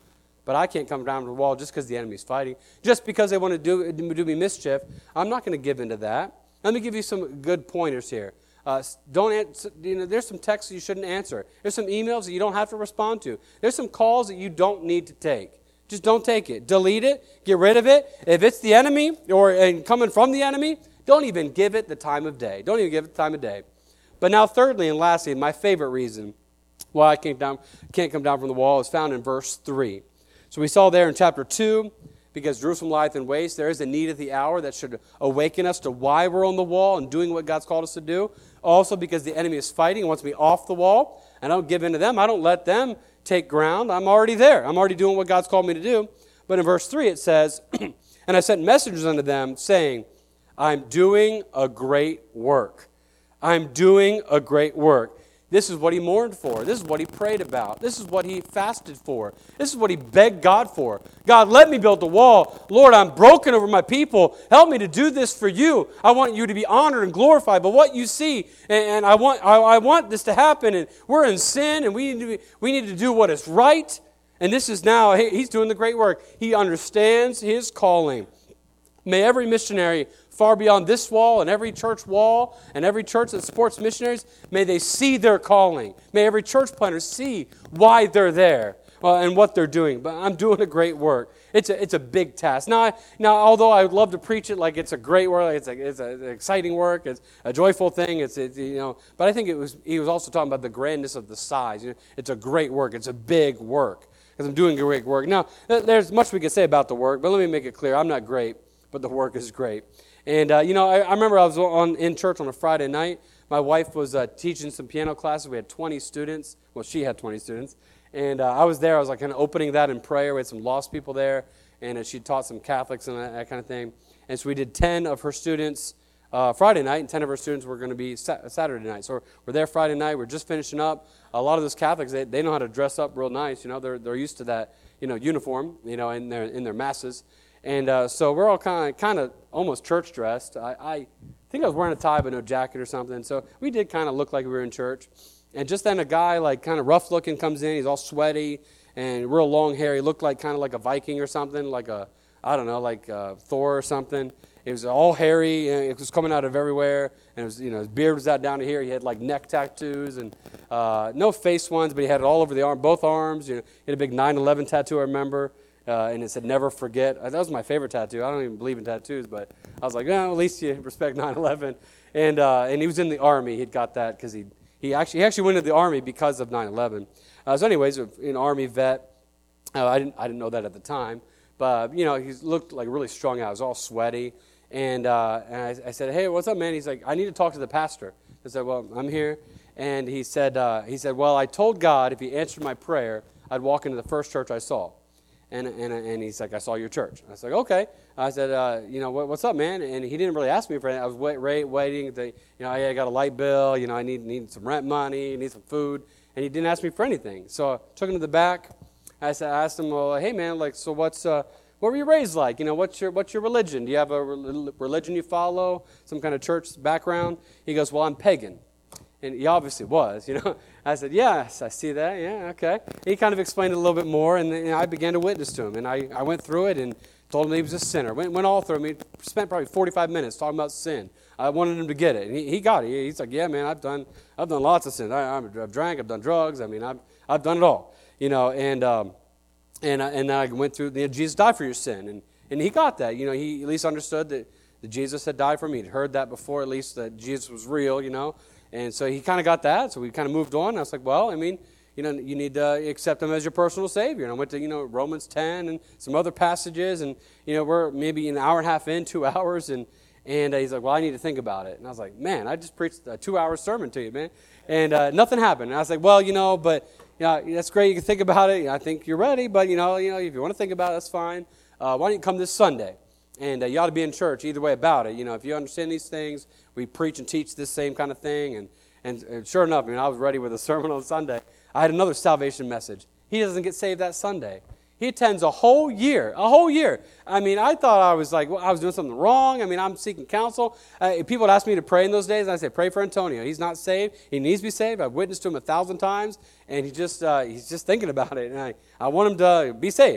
Speaker 1: but I can't come down to the wall just because the enemy's fighting. Just because they want to do, do me mischief, I'm not going to give into that. Let me give you some good pointers here. Uh, don't answer, you know, there's some texts you shouldn't answer. There's some emails that you don't have to respond to. There's some calls that you don't need to take. Just don't take it. Delete it. Get rid of it. If it's the enemy or and coming from the enemy, don't even give it the time of day. Don't even give it the time of day. But now thirdly and lastly, my favorite reason why I can't, down, can't come down from the wall is found in verse three. So we saw there in chapter two, because Jerusalem lieth in waste, there is a need of the hour that should awaken us to why we're on the wall and doing what God's called us to do. Also because the enemy is fighting and wants me off the wall. I don't give in to them. I don't let them take ground. I'm already there. I'm already doing what God's called me to do. But in verse three it says, and I sent messengers unto them, saying, I'm doing a great work. I'm doing a great work. This is what he mourned for. This is what he prayed about. This is what he fasted for. This is what he begged God for. God, let me build the wall. Lord, I'm broken over my people. Help me to do this for you. I want you to be honored and glorified by what you see. And, and I want I, I want this to happen. And we're in sin, and we need to be, we need to do what is right. And this is now, he's doing the great work. He understands his calling. May every missionary far beyond this wall and every church wall and every church that supports missionaries, may they see their calling. May every church planter see why they're there uh, and what they're doing. But I'm doing a great work. It's a, it's a big task. Now, I, now, although I would love to preach it like it's a great work, like it's, a, it's a, an exciting work, it's a joyful thing, it's, it's you know. But I think it was he was also talking about the grandness of the size. You know, it's a great work. It's a big work because I'm doing great work. Now, there's much we could say about the work, but let me make it clear. I'm not great, but the work is great. And, uh, you know, I, I remember I was on in church on a Friday night. My wife was uh, teaching some piano classes. We had twenty students. Well, she had twenty students. And uh, I was there. I was like kind of opening that in prayer. We had some lost people there. And uh, she taught some Catholics and that, that kind of thing. And so we did ten of her students uh, Friday night, and ten of her students were going to be sa- Saturday night. So we're there Friday night. We're just finishing up. A lot of those Catholics, they, they know how to dress up real nice. You know, they're they're used to that, you know, uniform, you know, in their in their masses. And uh, so we're all kind of kind of almost church dressed. I, I think I was wearing a tie but no jacket or something. So we did kind of look like we were in church. And just then a guy like kind of rough looking comes in. He's all sweaty and real long hair. He looked like kind of like a Viking or something, like a, I don't know, like uh, Thor or something. It was all hairy, and it was coming out of everywhere. And it was, you know, his beard was out down to here. He had like neck tattoos and uh, no face ones, but he had it all over the arm, both arms. You know, he had a big nine eleven tattoo, I remember. Uh, and it said, never forget. That was my favorite tattoo. I don't even believe in tattoos, but I was like, well, at least you respect nine eleven. And uh, and he was in the Army. He'd got that because he he actually he actually went into the Army because of nine eleven. Uh, so anyways, an Army vet. Uh, I didn't I didn't know that at the time. But, you know, he looked like really strung out. He was all sweaty. And, uh, and I, I said, hey, what's up, man? He's like, I need to talk to the pastor. I said, well, I'm here. And he said, uh, he said, well, I told God if he answered my prayer, I'd walk into the first church I saw. And, and and he's like, I saw your church. I was like, okay. I said, uh, you know, what, what's up, man? And he didn't really ask me for anything. I was wait, wait, waiting. To, you know, hey, I got a light bill. You know, I need need some rent money. I need some food. And he didn't ask me for anything. So I took him to the back. I said, I asked him, well, hey, man, like, so what's uh, what were you raised like? You know, what's your what's your religion? Do you have a religion you follow? Some kind of church background? He goes, well, I'm pagan. And he obviously was, you know. I said, yes, I see that. Yeah, okay. He kind of explained it a little bit more, and you know, I began to witness to him. And I, I went through it and told him he was a sinner. Went, went all through him. He spent probably forty-five minutes talking about sin. I wanted him to get it. And he, he got it. He's like, yeah, man, I've done I've done lots of sins. I, I've drank, I've done drugs. I mean, I've, I've done it all. You know, and um, and, I, and then I went through, you know, Jesus died for your sin. And, and he got that. You know, he at least understood that, that Jesus had died for me. He'd heard that before, at least that Jesus was real, you know. And so he kind of got that, so we kind of moved on. I was like, well, I mean, you know, you need to accept him as your personal Savior. And I went to, you know, Romans ten and some other passages, and, you know, we're maybe an hour and a half in, two hours, and and he's like, well, I need to think about it. And I was like, man, I just preached a two-hour sermon to you, man. And uh, nothing happened. And I was like, well, you know, but, you know, that's great. You can think about it. I think you're ready, but, you know, you know, if you want to think about it, that's fine. Uh, why don't you come this Sunday? And uh, you ought to be in church either way about it. You know, if you understand these things, we preach and teach this same kind of thing. And, and, and sure enough, I mean, I was ready with a sermon on Sunday. I had another salvation message. He doesn't get saved that Sunday. He attends a whole year, a whole year. I mean, I thought I was like, well, I was doing something wrong. I mean, I'm seeking counsel. Uh, people would ask me to pray in those days, and I say, pray for Antonio. He's not saved. He needs to be saved. I've witnessed to him a thousand times, and he just uh, he's just thinking about it. And I, I want him to be saved.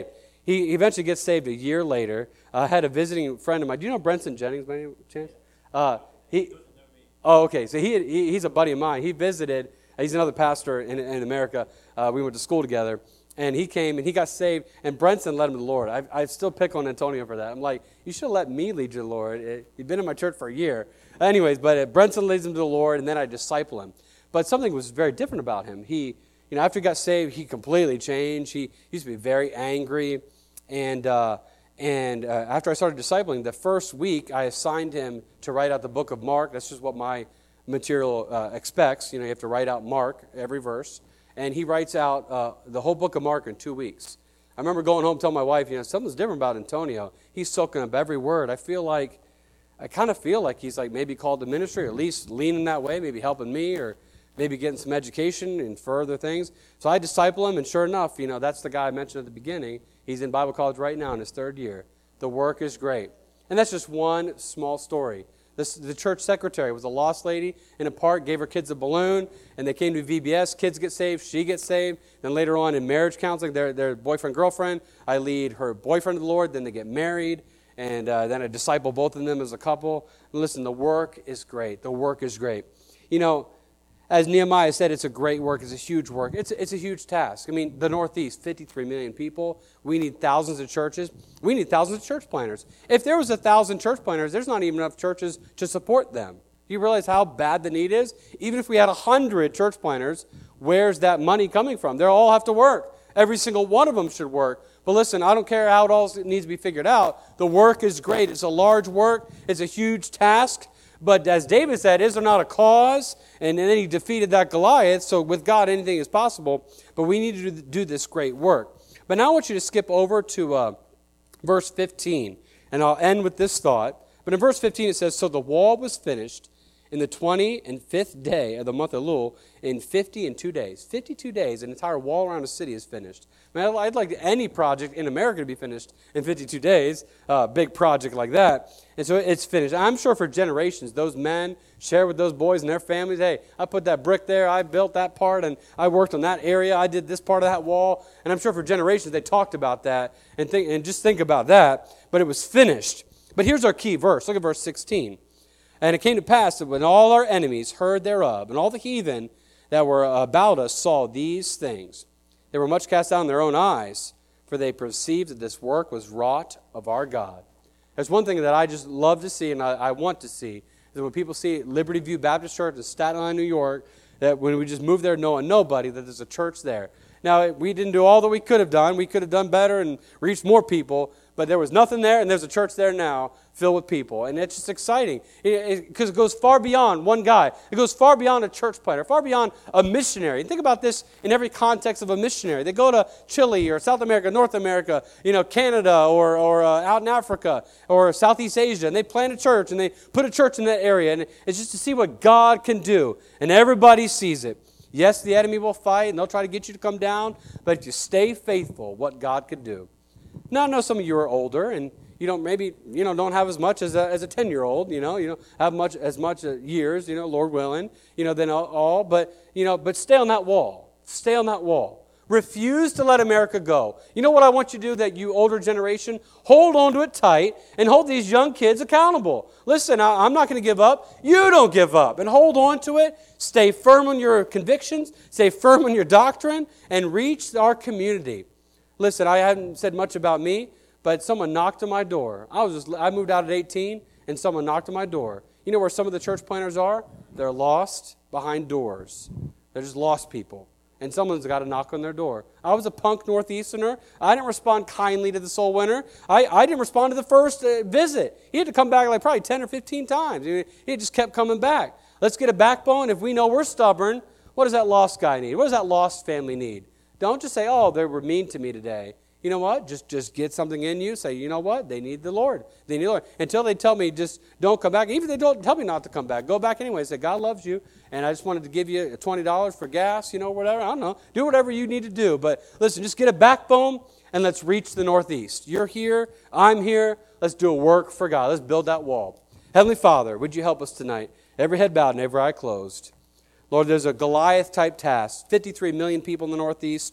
Speaker 1: He eventually gets saved a year later. I had a visiting friend of mine. Do you know Brenton Jennings by any chance? Uh, he. Oh, okay. So he, he he's a buddy of mine. He visited. He's another pastor in, in America. Uh, we went to school together. And he came and he got saved. And Brenton led him to the Lord. I, I still pick on Antonio for that. I'm like, you should have let me lead you to the Lord. It, you've been in my church for a year. Anyways, but uh, Brenton leads him to the Lord, and then I disciple him. But something was very different about him. He, you know, after he got saved, he completely changed. He used to be very angry. And uh, and uh, after I started discipling, the first week I assigned him to write out the book of Mark. That's just what my material uh, expects. You know, you have to write out Mark, every verse. And he writes out uh, the whole book of Mark in two weeks. I remember going home telling my wife, you know, something's different about Antonio. He's soaking up every word. I feel like, I kind of feel like he's like maybe called to ministry, or at least leaning that way, maybe helping me, or maybe getting some education and further things. So I disciple him, and sure enough, you know, that's the guy I mentioned at the beginning. He's in Bible college right now in his third year. The work is great. And that's just one small story. This, the church secretary was a lost lady in a park, gave her kids a balloon, and they came to V B S. Kids get saved, she gets saved. Then later on in marriage counseling, their, their boyfriend, girlfriend, I lead her boyfriend to the Lord. Then they get married, and uh, then I disciple both of them as a couple. And listen, the work is great. The work is great. You know, as Nehemiah said, it's a great work. It's a huge work. It's, it's a huge task. I mean, the Northeast, fifty-three million people. We need thousands of churches. We need thousands of church planters. If there was a thousand church planters, there's not even enough churches to support them. Do you realize how bad the need is? Even if we had a hundred church planters, where's that money coming from? They all have to work. Every single one of them should work. But listen, I don't care how it all needs to be figured out. The work is great. It's a large work. It's a huge task. But as David said, is there not a cause? And then he defeated that Goliath. So with God, anything is possible. But we need to do this great work. But now I want you to skip over to uh, verse fifteen. And I'll end with this thought. But in verse fifteen it says, so the wall was finished in the twenty and fifth day of the month of Elul in fifty and two days. fifty-two days, an entire wall around a city is finished. Man, I'd like any project in America to be finished in fifty-two days, a uh, big project like that. And so it's finished. I'm sure for generations, those men share with those boys and their families, hey, I put that brick there, I built that part, and I worked on that area, I did this part of that wall. And I'm sure for generations they talked about that and think and just think about that. But it was finished. But here's our key verse. Look at verse sixteen. And it came to pass that when all our enemies heard thereof, and all the heathen that were about us saw these things, they were much cast down in their own eyes, for they perceived that this work was wrought of our God. There's one thing that I just love to see, and I, I want to see, is that when people see Liberty View Baptist Church in Staten Island, New York, that when we just move there knowing nobody, that there's a church there. Now, we didn't do all that we could have done. We could have done better and reached more people, but there was nothing there, and there's a church there now filled with people. And it's just exciting because it, it goes far beyond one guy. It goes far beyond a church planter, far beyond a missionary. And think about this in every context of a missionary. They go to Chile or South America, North America, you know, Canada or, or uh, out in Africa or Southeast Asia, and they plant a church and they put a church in that area. And it's just to see what God can do. And everybody sees it. Yes, the enemy will fight and they'll try to get you to come down, but if you stay faithful, what God could do. Now, I know some of you are older and you don't maybe you know don't have as much as a as a ten-year-old, you know, you don't have much as much years, you know, Lord willing, you know, than all, all, but you know, but stay on that wall. Stay on that wall. Refuse to let America go. You know what I want you to do, that you older generation? Hold on to it tight and hold these young kids accountable. Listen, I, I'm not going to give up. You don't give up. And hold on to it. Stay firm on your convictions. Stay firm on your doctrine. And reach our community. Listen, I haven't said much about me, but someone knocked on my door. I was just, I moved out at eighteen, and someone knocked on my door. You know where some of the church planters are? They're lost behind doors. They're just lost people. And someone's got to knock on their door. I was a punk Northeasterner. I didn't respond kindly to the soul winner. I, I didn't respond to the first uh, visit. He had to come back like probably ten or fifteen times. He, he just kept coming back. Let's get a backbone. If we know we're stubborn, what does that lost guy need? What does that lost family need? Don't just say, oh, they were mean to me today. You know what? Just just get something in you. Say, you know what? They need the Lord. They need the Lord. Until they tell me just don't come back. Even if they don't tell me not to come back, go back anyway. Say, God loves you, and I just wanted to give you twenty dollars for gas, you know, whatever. I don't know. Do whatever you need to do. But listen, just get a backbone, and let's reach the Northeast. You're here. I'm here. Let's do a work for God. Let's build that wall. Heavenly Father, would you help us tonight? Every head bowed and every eye closed. Lord, there's a Goliath-type task. fifty-three million people in the Northeast.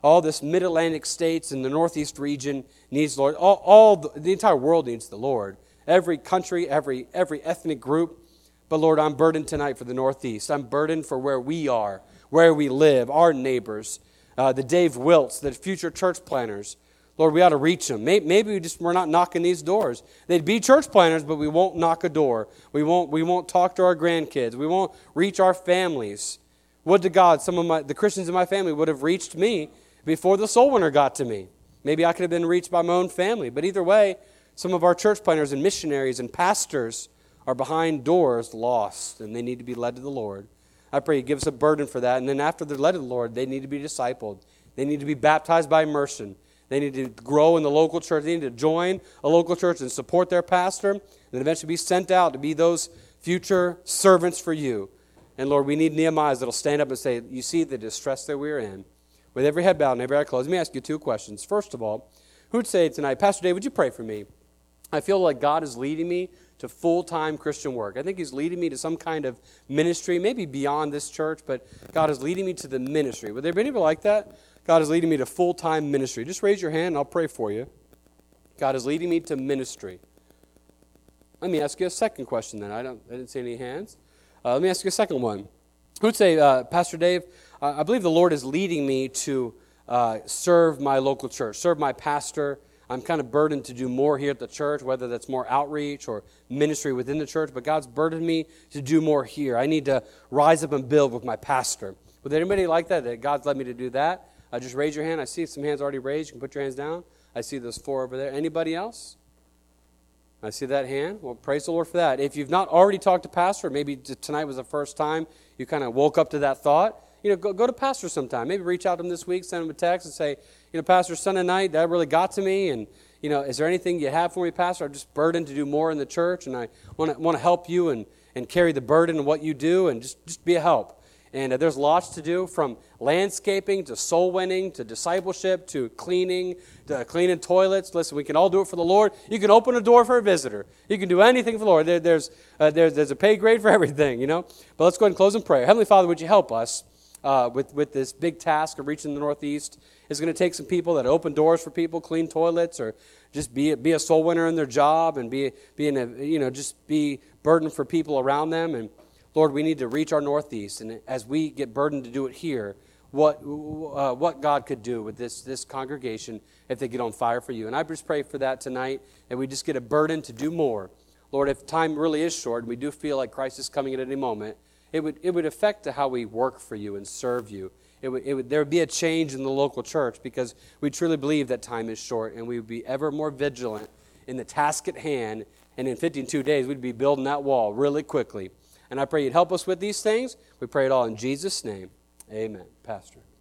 Speaker 1: all this mid-Atlantic states and the Northeast region needs the Lord. All, all the, the entire world needs the Lord. Every country, every every ethnic group. But Lord, I'm burdened tonight for the Northeast. I'm burdened for where we are, where we live, our neighbors, uh, the Dave Wilts, the future church planners. Lord, we ought to reach them. Maybe, maybe we just, we're not knocking these doors. They'd be church planners, but we won't knock a door. We won't, we won't talk to our grandkids. We won't reach our families. Would to God, some of my the Christians in my family would have reached me before the soul winner got to me. Maybe I could have been reached by my own family. But either way, some of our church planners and missionaries and pastors are behind doors lost, and they need to be led to the Lord. I pray you give us a burden for that. And then after they're led to the Lord, they need to be discipled. They need to be baptized by immersion. They need to grow in the local church. They need to join a local church and support their pastor, and then eventually be sent out to be those future servants for you. And Lord, we need Nehemiahs that'll stand up and say, you see the distress that we're in. With every head bowed and every eye closed, let me ask you two questions. First of all, who would say tonight, Pastor Dave, would you pray for me? I feel like God is leading me to full-time Christian work. I think he's leading me to some kind of ministry, maybe beyond this church, but God is leading me to the ministry. Would there be anybody like that? God is leading me to full-time ministry. Just raise your hand and I'll pray for you. God is leading me to ministry. Let me ask you a second question then. I, don't, I didn't see any hands. Uh, let me ask you a second one. Who would say, uh, Pastor Dave, uh, I believe the Lord is leading me to uh, serve my local church, serve my pastor. I'm kind of burdened to do more here at the church, whether that's more outreach or ministry within the church, but God's burdened me to do more here. I need to rise up and build with my pastor. Would anybody like that, that God's led me to do that? Uh, just raise your hand. I see some hands already raised. You can put your hands down. I see those four over there. Anybody else? I see that hand. Well, praise the Lord for that. If you've not already talked to pastor, maybe tonight was the first time you kind of woke up to that thought, you know, go, go to pastor sometime. Maybe reach out to him this week, send him a text and say, you know, Pastor, Sunday night, that really got to me. And, you know, is there anything you have for me, Pastor? I'm just burdened to do more in the church, and I want to want to help you and, and carry the burden of what you do and just, just be a help. And uh, there's lots to do, from landscaping to soul winning to discipleship to cleaning to cleaning toilets. Listen, we can all do it for the Lord. You can open a door for a visitor. You can do anything for the Lord. There, there's, uh, there's, there's a pay grade for everything, you know. But let's go ahead and close in prayer. Heavenly Father, would you help us uh, with, with this big task of reaching the Northeast? It's going to take some people that open doors for people, clean toilets, or just be, be a soul winner in their job and be, be in a, you know, just be burdened for people around them. And Lord, we need to reach our Northeast, and as we get burdened to do it here, what uh, what God could do with this this congregation if they get on fire for you. And I just pray for that tonight, that we just get a burden to do more. Lord, if time really is short, and we do feel like Christ is coming at any moment, it would it would affect how we work for you and serve you. It would, it would there would be a change in the local church, because we truly believe that time is short, and we would be ever more vigilant in the task at hand. And in fifty-two days, we'd be building that wall really quickly. And I pray you'd help us with these things. We pray it all in Jesus' name. Amen. Pastor.